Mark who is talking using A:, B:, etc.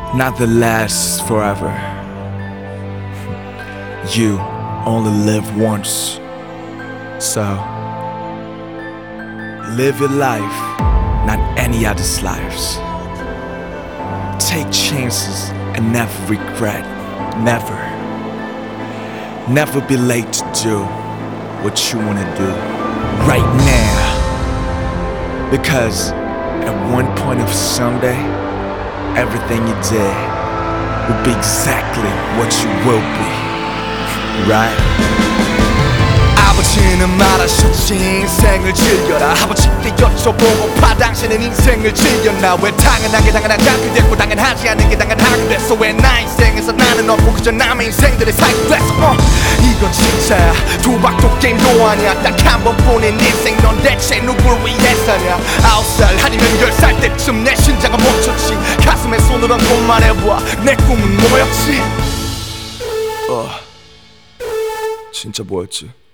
A: Nothing lasts forever. You only live once. So live your life, not any other's lives. Take chances and never regret. Never be late to do what you wanna do right now. Because at one point of someday, everything you did will be exactly what you will be. Right? 아버지는 말하셨지 인생을 즐겨라. 아버지께 여쭤보고파 당신은 인생을 즐겼나. 왜 당연한 게 당연하지 않게 됐고 당연하지 않은 게 당연하게 됐어. 왜 나 인생에서 나는 없고 그저 남의 인생들을 살게 됐어. 이건 진짜야. 도박도 게임도 아니야. 딱 한 번뿐인 인생. 넌 대체 누굴 위해 사냐. 9살 아니면 10살 때쯤 내 심장은 멈췄지. 가슴에 손을 얹고 말해봐 내 꿈은 뭐였지. 진짜 뭐였지?